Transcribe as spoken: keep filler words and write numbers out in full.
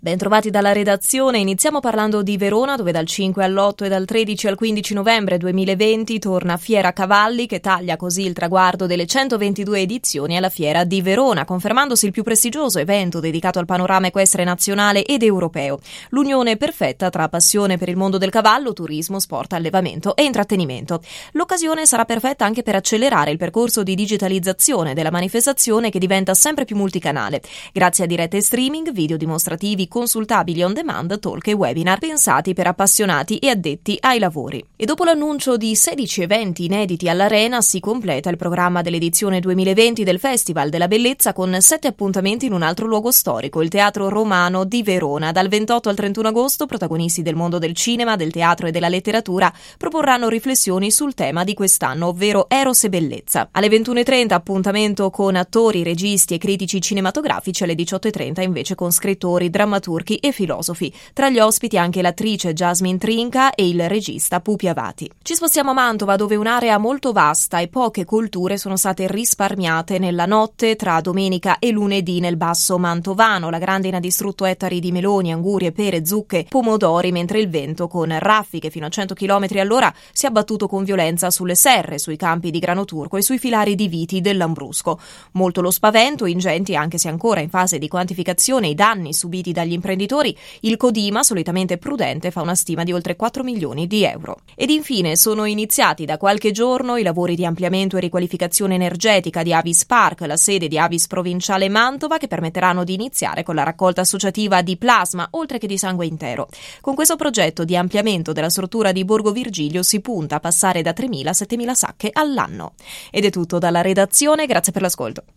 Bentrovati dalla redazione, iniziamo parlando di Verona, dove dal cinque all'otto e dal tredici al quindici novembre duemilaventi torna Fiera Cavalli, che taglia così il traguardo delle centoventidue edizioni alla Fiera di Verona, confermandosi il più prestigioso evento dedicato al panorama equestre nazionale ed europeo. L'unione perfetta tra passione per il mondo del cavallo, turismo, sport, allevamento e intrattenimento. L'occasione sarà perfetta anche per accelerare il percorso di digitalizzazione della manifestazione, che diventa sempre più multicanale, grazie a dirette streaming, video dimostrativi consultabili on demand, talk e webinar pensati per appassionati e addetti ai lavori. E dopo l'annuncio di sedici eventi inediti all'Arena si completa il programma dell'edizione duemilaventi del Festival della Bellezza con sette appuntamenti in un altro luogo storico, il Teatro Romano di Verona. Dal ventotto al trentuno agosto protagonisti del mondo del cinema, del teatro e della letteratura proporranno riflessioni sul tema di quest'anno, ovvero Eros e bellezza. Alle ventuno e trenta appuntamento con attori, registi e critici cinematografici, alle diciotto e trenta invece con scrittori, drammaturgi e filosofi. Tra gli ospiti anche l'attrice Jasmine Trinca e il regista Pupi Avati. Ci spostiamo a Mantova, dove un'area molto vasta e poche colture sono state risparmiate nella notte tra domenica e lunedì nel basso mantovano. La grandine ha distrutto ettari di meloni, angurie, pere, zucche, pomodori, mentre il vento con raffiche fino a cento chilometri all'ora si è abbattuto con violenza sulle serre, sui campi di grano turco e sui filari di viti del Lambrusco. Molto lo spavento, ingenti anche se ancora in fase di quantificazione i danni subiti dagli imprenditori. Il Codima, solitamente prudente, fa una stima di oltre quattro milioni di euro. Ed infine sono iniziati da qualche giorno i lavori di ampliamento e riqualificazione energetica di Avis Park, la sede di Avis Provinciale Mantova, che permetteranno di iniziare con la raccolta associativa di plasma, oltre che di sangue intero. Con questo progetto di ampliamento della struttura di Borgo Virgilio si punta a passare da tremila a settemila sacche all'anno. Ed è tutto dalla redazione, grazie per l'ascolto.